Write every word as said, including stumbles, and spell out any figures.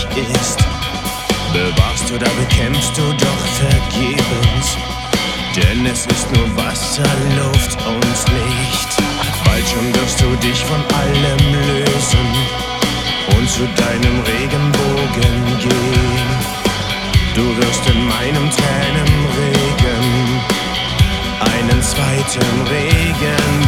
dich ist. Bewahrst oder bekämpfst du doch vergebens, denn es ist nur Wasser, Luft und Licht. Bald schon wirst du dich von allem lösen und zu deinem Regenbogen gehen. Du wirst in meinem Tränenregen einen zweiten Regen